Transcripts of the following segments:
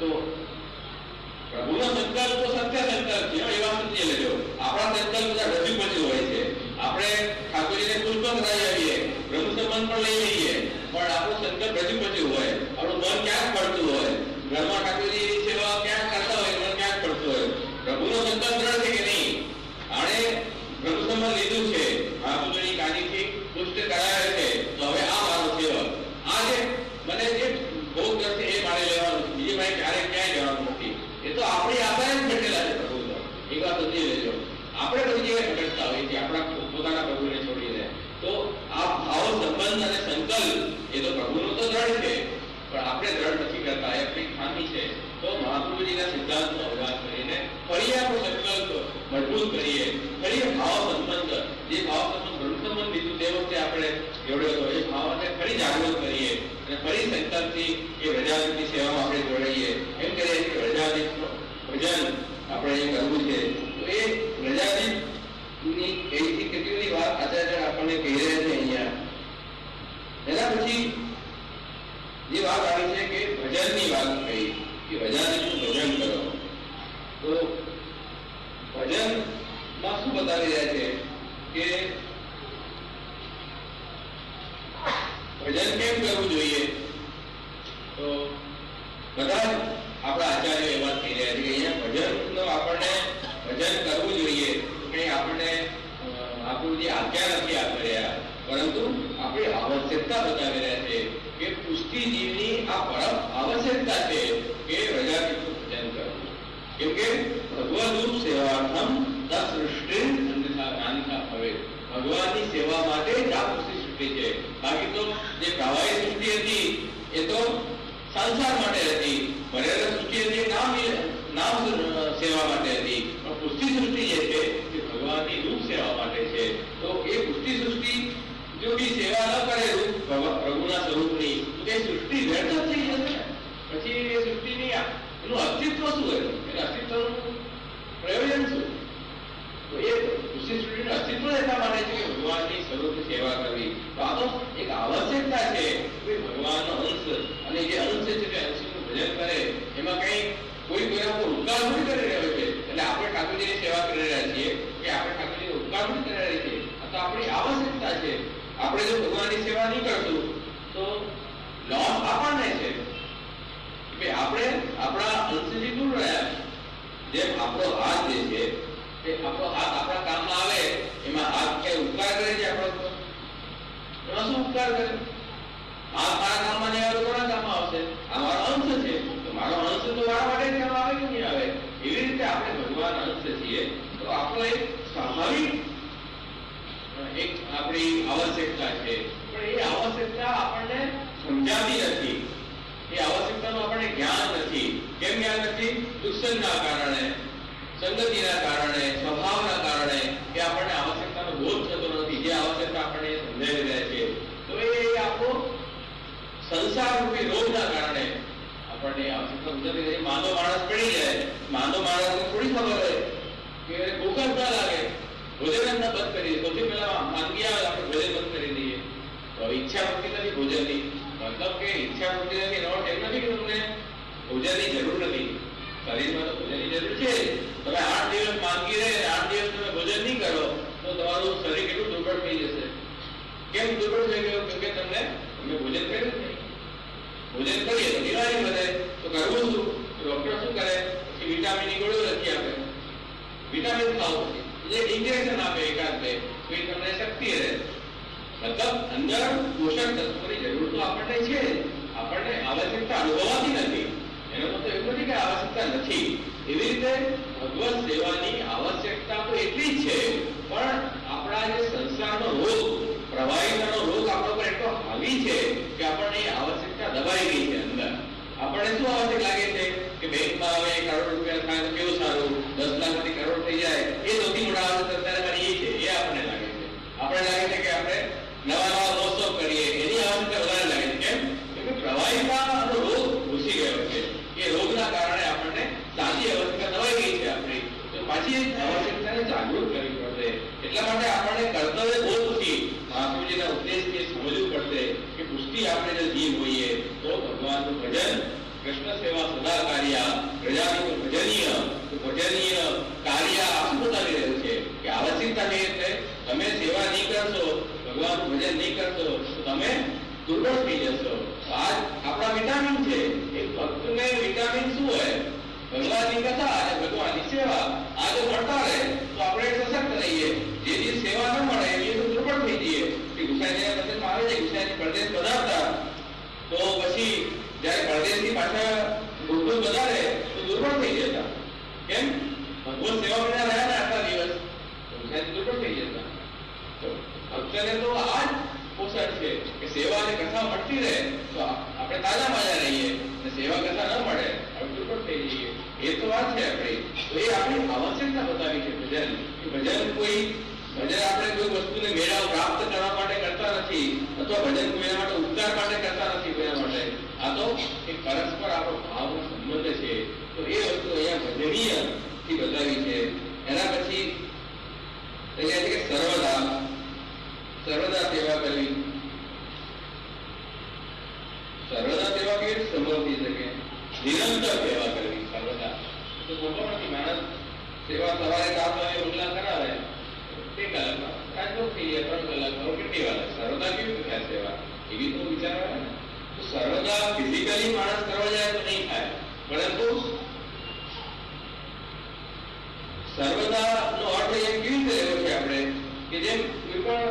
તો પ્રભુનો સંકલ્પ તો સત્ય સંકલ્પ છે, એવા સમજી લેજો. આપણા સંકલ્પ બધા રજૂ પછી હોય છે. આપણે ઠાકોરજીને પુષ્પ કરાવી આવીએ, બ્રહ્મ સંબંધ પણ લઈ લઈએ, પણ આપણો સંકલ્પ રજૂ પછી હોય. આપણું મન ક્યાંક પડતું હોય, ઘરમાં ઠાકોરજીની સેવા ક્યાંક કરતા હોય, મન ક્યાંક પડતું હોય. પ્રભુનો સંકલ્પ દ્રઢ છે કે નહીં? આણે બ્રહ્મ સંબંધ લીધું છે, મહાપુરુષોની કાનીથી પુષ્ટ કરાવે છે, તો હવે આ મારો સેવક, આ જે મને જે ભોગ કરશે એ મારે લેવાનું, બીજી ભાઈ ક્યારેય ક્યાંય જવાનું નથી. એ તો આપણી આધારે જ બેઠેલા છે પ્રભુ. તો એ વાત સમજી લેજો. આપણે બધી જગ્યાએ ભટકતા હોઈએ છીએ આપણા પોતાના પ્રભુને છોડીને. તો આ ભાવ સંબંધ અને સંકલ્પ એ તો પ્રભુનો તો દ્રઢ છે, પણ આપણે દ્રઢ નથી કરતા, એ આપણી ખામી છે. તો મહાપ્રભુજીના સિદ્ધાંતનો અભ્યાસ કરીને ફરી આપણો સંકલ્પ મજબૂત કરીએ, ફરી ભાવ સંબંધ, જે ભાવ સંબંધ બ્રહ્મ સંબંધ લીધું તે વખતે આપણે જોડ્યો હતો, એ ભાવને ફરી જાગૃત કરીએ અને ફરી સંકલ્પથી એ વ્રજાદિની સેવામાં આપણે જોડાઈએ. એમ કરીએ કે વ્રજાદિનું ભજન આપણે એ કરવું છે. તો એ વ્રજાદિની એવી કેટલી બધી વાત આચાર્ય આપણને કહી રહ્યા છે અહીંયા. એના પછી જે વાત આવી છે કે ભજનની વાત કહી કે વ્રજાદિનું ભજન કરો. તો ભજનમાં શું બતાવી રહ્યા છે કે ભજન કેમ કરવું જોઈએ? તો બધા આપણા આચાર્યો એ વાત કહી રહ્યા છે કે અહીંયા ભજનનો આપણને ભજન કરવું જોઈએ. કઈ આપણને મહાપ્રભુજી આજ્ઞા નથી આપી રહ્યા, પરંતુ આપણી આવશ્યકતા બતાવી રહ્યા છે કે પુષ્ટિ જીવની આ પરમ આવશ્યકતા છે કે વ્રજાદિનું ભજન કરવું. કેમ કે ભગવદરૂપ સેવાર્થમ સૃષ્ટિ અન્યથા ભવે. ભગવાનની સેવા માટે જ આ સૃષ્ટિ છે. બાકી તો જે પ્રવાહી સૃષ્ટિ હતી એ તો સંસાર માટે હતી, મર્યાદા સૃષ્ટિ હતી નામ સેવા માટે હતી, પણ પુષ્ટિ સૃષ્ટિ જે છે એ ભગવાનની રૂપ સેવા માટે છે. તો એ પુષ્ટિ સૃષ્ટિ જો બી સેવા ન કરે પ્રભુના સ્વરૂપની, તો તે સૃષ્ટિ વ્યર્થ થઈ જશે. પછી એ સૃષ્ટિની એનું અસ્તિત્વ શું હોય? એના અસ્તિત્વનું પ્રયોજન શું? તો એ પુષ્ટિ સૃષ્ટિનું અસ્તિત્વ એટલા માટે છે કે ભગવાનની સ્વરૂપની સેવા કરવી. તો આ તો એક આવશ્યકતા છે કે ભગવાનનો અંશ, અને જે અંશ છે તે અંશનું ભજન કરે. એમાં કઈ કોઈ કોઈના પર ઉપકાર નથી કરી રહ્યો છે, એટલે આપણે ઠાકોરજીની સેવા કરી રહ્યા છીએ કે આપણે ઠાકોરજીનો ઉપકાર નથી કરી રહ્યા છીએ. આ તો આપણી આવશ્યકતા છે. આપણે જો ભગવાનની સેવા નહીં કરશું તો લોસ આપણને છે કે આપણે આપણા અંશથી દૂર રહ્યા. જેમ આપણો હાથ જે છે એ આપણો હાથ આપણા કામમાં આવે, એમાં હાથ ક્યાંય ઉપકાર કરે છે આપણો? એમાં શું ઉપકાર કરે? હાથ મારા કામમાં નહીં આવે તો કોના કામમાં આવશે? આ મારો અંશ છે, તો મારો અંશ તો મારા માટે જ કામ આવે કે નહીં આવે? એવી રીતે આપણે ભગવાન અંશ છીએ. તો આપણો એક સ્વાભાવિક એક આપણી આવશ્યકતા છે, પણ એ આવશ્યકતા આપણને સમજાતી નથી. એ આવશ્યકતાનું આપણને જ્ઞાન નથી. કેમ જ્ઞાન નથી? દુસ્સંગના કારણે, સંગતિના કારણે, સ્વભાવના કારણે એ આપણને આવશ્યકતાનો બોધ થતો નથી. જે આવશ્યકતા આપણને સમજાવી રહ્યા છે, તો એ આપણો સંસાર રૂપી રોગના કારણે આપણને આવશ્યકતા સમજાવી રહી. માંદો માણસ પડી જાય, માંદો માણસને થોડી ખબર હોય કે ભૂખ જ ના લાગે, ભોજન ન બંધ કરીએ. સૌથી પહેલા માંદગી આવે આપણે ભોજન બંધ કરી દઈએ. તો ઈચ્છા વૃત્તિ નથી ભોજનની. મતલબ કે ઈચ્છા વૃત્તિ નથી એનો અર્થ એમ નથી કે તમને ભોજનની જરૂર નથી. શરીરમાં તો ભોજનની જરૂર છે. તમે 8 દિવસ માંદગી રહે, 8 દિવસ તમે ભોજન નહીં કરો તો તમારું શરીર કેટલું દુર્બળ થઈ જશે. કેમ દુર્બળ થઈ ગયું? કેમ કે તમે ભોજન કર્યું જ નહીં. ભોજન કરીએ તો બીમારી વધે. તો કરવું શું? ડોક્ટર શું કરે? પછી વિટામિનની ગોળીઓ લખી આપે. વિટામિન ખાઓ, પછી ઇન્જેક્શન આપે એકાદ બે, તો એ તમને શક્તિ રહે. મતલબ અંદર પોષક તત્વોની જરૂર તો આપણને છે, આપણને આવશ્યકતા અનુભવાતી નથી. એનો મતલબ એવું નથી કે આવશ્યકતા નથી. એવી રીતે ભગવત સેવાની આવશ્યકતા તો એટલી જ છે, પણ આપણા જે સંસારનો રોગ, પ્રવાહિતાનો રોગ આપણા પર એટલો હાવી છે કે આપણને એ આવશ્યકતા દબાઈ ગઈ છે અંદર. આપણને શું આવશ્યક લાગે છે કે બેંકમાં હવે કરોડ રૂપિયા થાય તો કેવું સારું, 10 લાખમાંથી કરોડ થઈ જાય, એ સૌથી મોટા આવશ્યક અત્યારે મારી એ છે. એ આપણને લાગે છે. આપણે લાગે છે કે આપણે નવા મહોત્સવ કરીએ, એની આવશ્યકતા વધારે લાગે છે. કેમ? કે પ્રવાહિતાનો રોગ ઘૂસી ગયો છે. એ રોગના કારણે આપણને સાચી આવશ્યકતા દબાઈ ગઈ છે આપણી. તો પાછી આવશ્યકતાને જાગૃત કરવી પડશે. એટલા માટે આપણને કર્તવ્ય બોધથી મહાપ્રભુજીના ઉપદેશથી સમજવું પડશે કે પુષ્ટિ આપણે જો જીવ હોઈએ તો ભગવાનનું ભજન, કૃષ્ણ સેવા ક્રિયાનું ભજનીય કાર્ય શું બતાવી રહ્યું છે કે આવશ્યકતા છે એટલે તમે સેવા નહીં કરશો, ભગવાનનું ભજન નહીં કરશો તો તમે દુર્બળ થઈ જશો. આ આપણા વિટામિન છે. એક ભક્તને વિટામિન શું હોય? ભગવાનની કથા અને ભગવાનની સેવા. આ જો મળતા રહે તો આપણે સશક્ત રહીએ. જે દિવસ સેવા ન મળે એ તો દુર્બળ થઈ જઈએ. શ્રી ગુસાઈના વચનમાં આવે છે ગુસાઈની પરદેશ પધારતા તો પછી જ્યારે પરદેશની પાછા ગુરુકુળ વધારે તો દુર્બળ થઈ જતા. કેમ? ભગવાન સેવા વિના રહ્યા ને આટલા દિવસ તો ગુસાઈ દુર્બળ થઈ જતા. તો ભક્તને તો આ જ પોષણ છે કે સેવા અને કથા મળતી રહે તો આપણે તાજા માજા રહીએ અને સેવા કથા ન મળે આપણે દુર્બળ થઈ જઈએ. એ તો વાત છે આપણી. તો એ આપણી આવશ્યકતા બતાવી છે ભજન. ભજન કોઈ આપણે કોઈ વસ્તુને મેળાવ પ્રાપ્ત કરવા માટે કરતા નથી અથવા ભજન કોઈના માટે ઉપકાર માટે કરતા નથી કોઈના માટે. આ તો એક પરસ્પર આપણો ભાવનો સંબંધ છે. તો એ વસ્તુ અહીંયા ભજનીય થી બતાવી છે. એના પછી અહીંયા છે કે સર્વદા સેવા કરવી. સર્વદા સેવા કેવી રીતે સંભવ થઈ શકે? નિરંતર સેવા કરવી. સર્વદા તો ખબર નથી. માણસ સેવા સવારે 7 વાગે ઉલ્લા કરાવે 2 કલાકમાં રાજભોગ થઈ જાય, 3 કલાકમાં કેટલી વાર? સર્વદા કેવી રીતે થાય સેવા? એવી તો વિચાર આવે ને. તો સર્વદા ફિઝિકલી માણસ કરવા જાય તો નહીં થાય, પરંતુ સર્વદા નો અર્થ એમ કેવી રીતે લેવો છે આપણે કે જેમ કોઈ પણ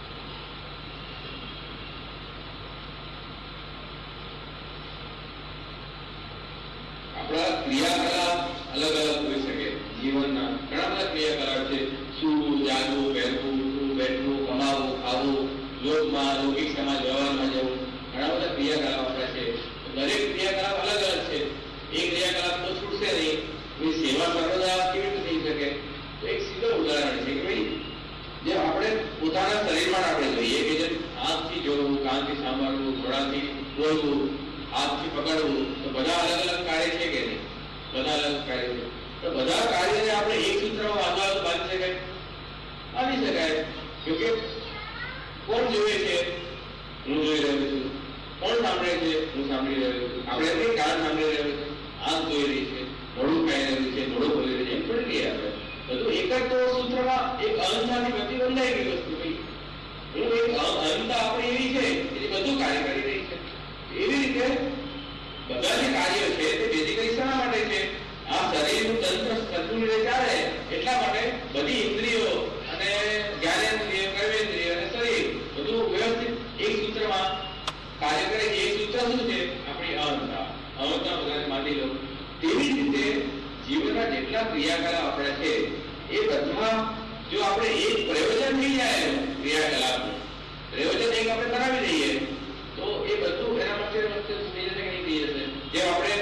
આપણા ક્રિયાકલાપ અલગ અલગ હોઈ શકે. જીવનના ઘણા બધા ક્રિયાકલાપ છે. સૂવું, જાગવું, પહેરવું, ઉઠવું, બેઠવું, કમાવું, ખાવું, લોકમાં લૌકિક સમાજ વ્યવહારમાં જવું, ઘણા બધા ક્રિયાકલાપ આપણા છે. દરેક ક્રિયાકલાપ અલગ અલગ છે. એ ક્રિયાકલાપ તો છૂટશે નહીં. સેવા સર્વદા કેવી રીતે થઈ શકે? તો એક સીધું ઉદાહરણ છે કે ભાઈ જે આપણે પોતાના શરીરમાં આપણે જોઈએ કે જેમ આંખથી જોવું, કાનથી સાંભળવું, ઘોડાથી બોલવું, હાથથી પકડવું, તો બધા અલગ અલગ કાર્ય છે કે નહીં? બધા અલગ કાર્ય છે. તો બધા કાર્યને આપણે એક સૂત્રમાં બાંધવા તો બાંધી શકાય? બાંધી શકાય. કે કોણ જોવે છે? હું જોઈ રહ્યો છું. કોણ સાંભળે છે? હું સાંભળી રહ્યો છું. આપણે એમ કાન સાંભળી રહ્યો છે, આંખ જોઈ રહી છે, મોઢું ખાઈ રહ્યું છે, મોઢું બોલી રહ્યું છે, એમ થોડી લઈએ આપણે. બધું એક જ તો સૂત્રમાં એક અહંતાથી બધી બંધાઈ ગઈ વસ્તુ. ભાઈ એક અહંતા આપણી એવી છે કે બધું કાર્ય કરી રહી છે. એવી રીતે બધા જે કાર્યો છે તે બેઝિકલી શા માટે છે? આ શરીરનું તંત્ર સંતુલિત ચાલે એટલા માટે બધી ઇન્દ્રિયો અને જ્ઞાનેન્દ્રિય, કર્મેન્દ્રિય અને શરીર બધું વ્યવસ્થિત એક સૂત્રમાં કાર્ય કરે છે. એક સૂત્ર શું છે? આપણી અહંતા. અહંતા બધાને માની લો. તેવી રીતે જીવનના જેટલા ક્રિયાકલાપ આપણા છે એ બધા જો આપણે એક પ્રયોજન થઈ જાય ક્રિયાકલાપનું, પ્રયોજન એક આપણે કરાવી દઈએ તો એ બધું એના માટે થઈ જશે કે નહીં થઈ જશે? જેમ આપણે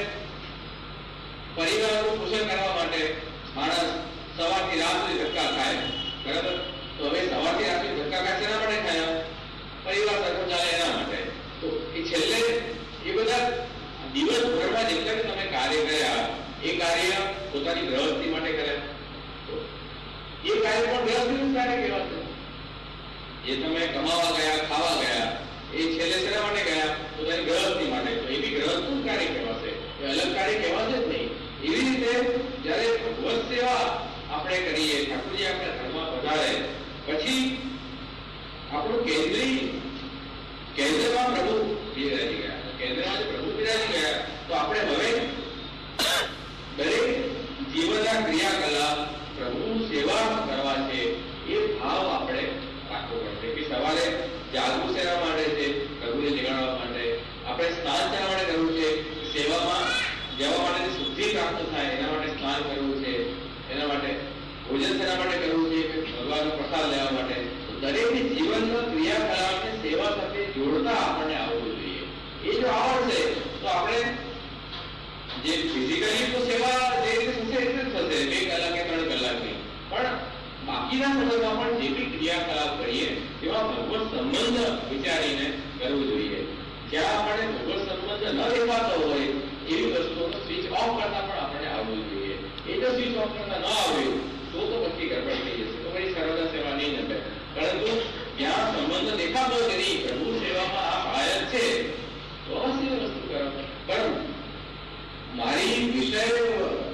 પરિવારનું પોષણ કરવા માટે માણસ સવારથી રાત સુધી ધક્કા ખાય, બરાબર? તો હવે સવારથી રાત સુધી ધક્કા ખાય શેના માટે ખાય? પરિવાર સરખો ચાલે એના માટે. તો એ છેલ્લે એ બધા દિવસભરમાં જેટલા તમે કાર્ય કર્યા એ કાર્ય પોતાની ગ્રહસ્થી માટે કર્યા તો એ કાર્ય પણ ગ્રહસ્થીનું કાર્ય કહેવાશે. જે તમે કમાવા ગયા, ખાવા ગયા, એ છેલ્લે શેના માટે ગયા? પોતાની ગ્રહસ્થી માટે. તો એ બી ગ્રહસ્થનું કાર્ય કહેવાશે, એ અલગ કાર્ય કહેવાશે જ નહીં. એવી રીતે જ્યારે ભગવત સેવા આપણે કરીએ, ઠાકોરજી આપણે ઘરમાં પધારે, પછી આપણું કેન્દ્રમાં પ્રભુ બિરાજી ગયા. કેન્દ્રમાં જે પ્રભુ બિરાજી ગયા તો આપણે હવે દરેક જીવનના ક્રિયાકલાપ પ્રભુ સેવા કરવા છે એ ભાવ આપણે રાખવો પડશે. કે સવારે જાગવું શેના માટે છે? પ્રભુને જગાડવા માટે. આપણે સ્નાન શેના માટે કરવું છે? સેવામાં જવા માટે શુદ્ધિ પ્રાપ્ત થાય એના માટે સ્નાન કરવું છે. એના માટે ભોજન શેના માટે કરવું છે? ભગવાનનો પ્રસાદ લેવા માટે. દરેક જીવનના ક્રિયાકલાપને સેવા સાથે જોડતા આપણને આવડવું જોઈએ. એ જો આવડશે તો આપણે જે ફિઝિકલી તો સેવા જે રીતે થશે એટલે જ થશે, 2 કલાક કે 3 કલાકની, પણ બાકીના સમયમાં પણ જે બી ક્રિયાકલાપ કરીએ તેમાં ભગવત સંબંધ વિચારીને કરવું જોઈએ. જ્યાં આપણે ભગવત સંબંધ ન દેખાતો હોય એવી વસ્તુઓનો સ્વિચ ઓફ કરતા પણ આપણને આવડવું જોઈએ. એ જો સ્વિચ ઓફ કરતા ન આવ્યું તો પછી ગડબડ થઈ જશે. તો પછી સર્વદા સેવા નહીં નડે. પરંતુ જ્યાં સંબંધ દેખાતો જ નહીં, પ્રભુ સેવામાં આ આયત છે તો અવશ્ય વસ્તુ કરો. પણ મારી વિષય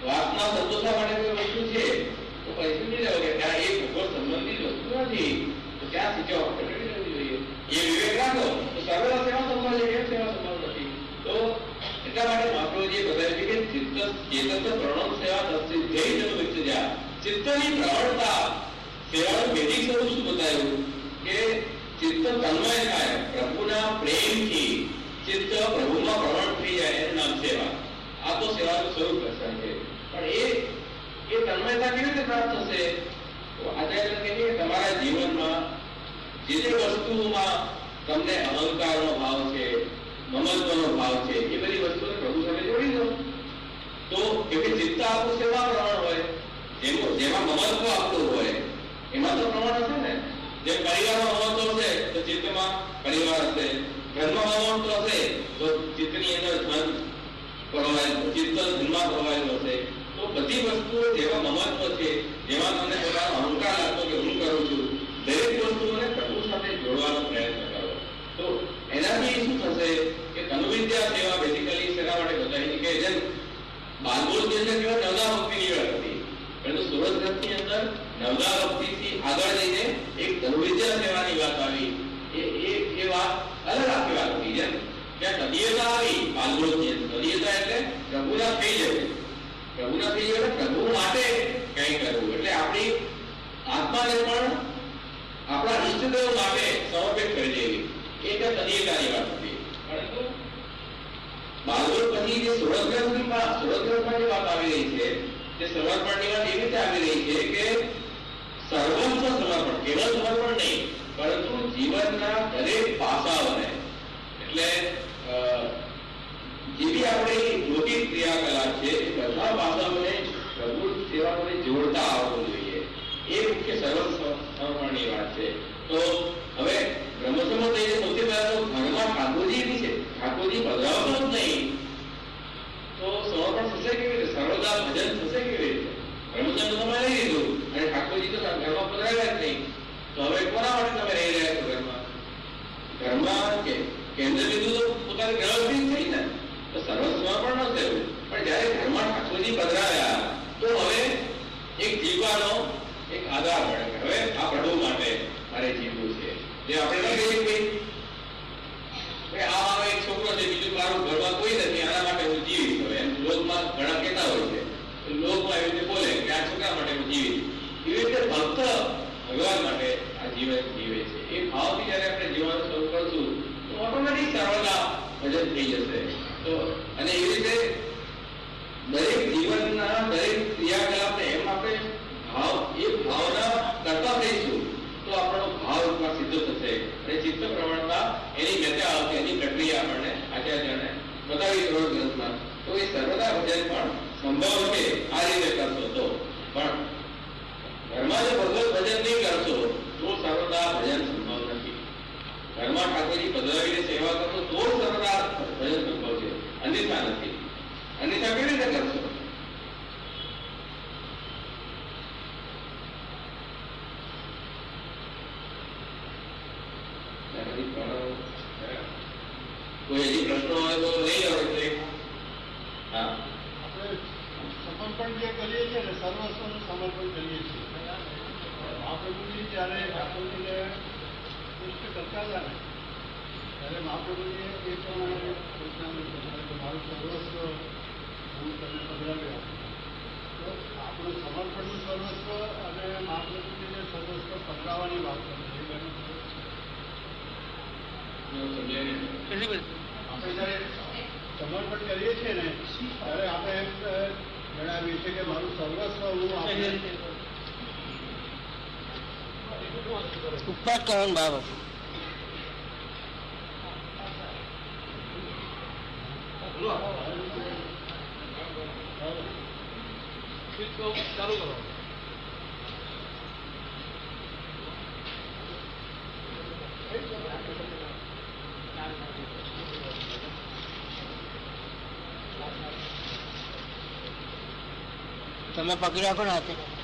વાસના સંતોષવા માટે કોઈ વસ્તુ છે તો પછી સમજી જાવ કે ત્યાં એ ભગવત સંબંધિત વસ્તુ નથી, તો ત્યાં શીખવા માટે કરવી જોઈએ. એ વિવેક રાખો તો સર્વ સેવા સંભાળ છે, કેમ સેવા સંભાળ નથી? તો એટલા માટે મહાપ્રભુજીએ બતાવ્યું છે કે ચેતસ પ્રણવ સેવા સિદ્ધેય વિચર્યા. ચિત્તની પ્રવણતા સેવાનું બેઝિક સ્વરૂપ શું બતાવ્યું કે ચિત્ત તન્મય થાય, પ્રભુના પ્રેમથી ચિત્ત પ્રભુમાં પ્રવણ થઈ જાય, એનું નામ સેવા. આ તો સેવાનું સ્વરૂપ દર્શાવે છે. પણ એ તન્મયતા કેવી રીતે પ્રાપ્ત થશે? તો આચાર્ય કહે છે કે તમારા જીવનમાં જે જે વસ્તુમાં તમને અહંકારનો ભાવ છે, મમત્વનો ભાવ છે, એ બધી વસ્તુને પ્રભુ સાથે જોડી દો. તો કે ચિત્ત આપણું સેવા પ્રવણ હોય, જેમાં મમત્વ આપણું હોય એમાં તો પ્રમાણ હશે ને. જેમ પરિવારમાં મમત્વ હશે તો ચિત્તમાં પરિવાર હશે, ઘરમાં મમત્વ હશે તો ચિત્તની અંદર ધન પ્રવાહેલું, ચિત્ત ધનમાં પ્રવાહેલું હશે. તો બધી વસ્તુઓ જેમાં મમત્વ છે, જેમાં તમને પોતાનો અહંકાર લાગતો કે હું કરું છું, દરેક વસ્તુઓને પ્રભુ સાથે જોડવાનો પ્રયત્ન કરો. તો એનાથી શું થશે કે તનુવિદ્યા સેવા બેઝિકલી શેના માટે બતાવી કે જેમ બાલબોધની અંદર કેવા નવદા ભક્તિની વાત હતી, પરંતુ સુરત ગ્રંથની અંદર નવદા ભક્તિથી આગળ જઈને એક તનુવિદ્યા સેવાની વાત આવી. એ વાત અલગ આખી વાત હતી. જેમ ત્યાં તદીયતા આવી બાલબોધની અંદર, તદીયતા એટલે પ્રભુના થઈ જવું, પ્રભુના થઈ જવું એટલે પ્રભુ માટે કંઈ કરવું, એટલે આપણી આત્માને પણ આપણા ઈષ્ટદેવ માટે સમર્પિત કરી દેવી. એ ત્યાં તદીયતાની વાત હતી. પરંતુ બાલબોધ પછી જે સુરત ગ્રંથમાં જે વાત આવી રહી છે, જે સમર્પણની વાત એવી રીતે આવી રહી છે કે સર્વસ્વ સમર્પણ, કેવળ સમર્પણ નહીં પરંતુ જીવનના દરેક પાસાઓને, એટલે જે બી આપણી લૌકિક ક્રિયાકલાપ છે એ બધા પાસાઓને પ્રભુ સેવાને જોડતા આવવું જોઈએ. એ મુખ્ય સર્વસ્વ સમર્પણની વાત છે. તો હવે બ્રહ્મસમો થઈને સૌથી પહેલા તો ઘરમાં ઠાકોરજી છે, ઠાકોરજી પધરાવતો જ નહીં તો સમર્પણ થશે કેવી રીતે? સર્વદા ભજન થશે કેવી રીતે? બ્રહ્મચર્ય તમે લઈ લીધું અને ઠાકોરજી તો ઘરમાં પધરાવ્યા જ નહીં, તો હવે કોના માટે તમે રહી રહ્યા છો ઘરમાં? ઘરમાં કેન્દ્ર બિંદુ તો પોતાની વ્યવસ્થિત થઈ ને, તો સર્વસ્વ પણ ન થયું. પણ જયારે ઘરમાં ઠાકોરજી પધરાવ્યા તો હવે એક જીવવાનો એક આધાર મળે કે હવે આ પ્રભુ માટે મારે જીવવું છે. જે આપણે ન કહીએ કે આ મારો એક છોકરો છે, બીજું મારું ઘરમાં કોઈ નથી, આના માટે હું જીવીશ. હવે એમ લોકમાં ઘણા કહેતા હોય છે, લોકમાં એવી રીતે બોલે કે આ છોકરા માટે હું જીવીશ. એવી રીતે ભક્ત ભગવાન માટે આ જીવન જીવે છે. એ ભાવથી જયારે આપણે જીવવાનું શરૂ કરશું તો ઓટોમેટિક સર્વદા ભજન થઈ જશે. તો અને એવી રીતે દરેક જીવનના દરેક ક્રિયાકલાપને એમ આપણે ભાવના કરતા થઈશું તો આપણો ભાવ સિદ્ધ થશે અને ચિત્ત પ્રવણતા એની વ્યથા આવશે, એની પ્રક્રિયા આપણને આચાર્યને બતાવી થોડો ગ્રંથમાં. તો એ સર્વદા ભજન પણ સંભવ છે આ રીતે કરશો તો. પણ ઘરમાં જો ભગવત ભજન નહીં કરશો તો સર્વદા ભજન સંભવ નથી. ઘરમાં ઠાકોરજી પધરાવીને સેવા કરશો તો સર્વદા ભજન સંભવ છે, અન્યથા નથી. અન્યથા કેવી રીતે કરશો? કોઈ હજી પ્રશ્નો હોય તો લઈ આવે. હા, આપણે સમર્પણ જે કરીએ છીએ ને, સર્વસ્વનું સમર્પણ કરીએ છીએ. મહાપ્રભુજી જ્યારે ઠાકોરજીને પુષ્ટ કરતા હતા ને ત્યારે મહાપ્રભુજીએ એ પ્રમાણે મારું સર્વસ્વ હું તમને પધરાવ્યો. તો આપણું સમર્પણનું સર્વસ્વ અને મહાપ્રભુજીને સર્વસ્વ પધરાવવાની વાત કરી છે. આપણે જયારે સમર્પણ કરીએ છીએ ને ત્યારે આપણે એમ જણાવીએ છીએ કે મારું સર્વસ્વ હું આપણે ઉપવાસ કરવાનું બાબત ચાલુ કરો. તમે પકડી રાખો ને હાથે.